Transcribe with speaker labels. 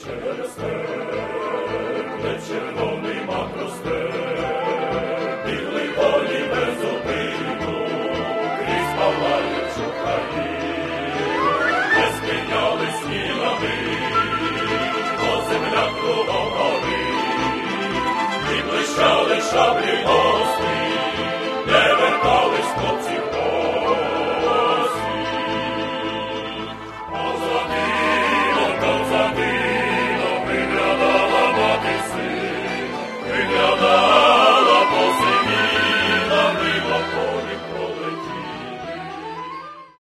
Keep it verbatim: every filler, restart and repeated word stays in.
Speaker 1: росте, де червоний мак росте, білий коні без зупину, крізь палаючу країну, не спинялись ні на мить, бо земля кругом горить, і блищали шаблі.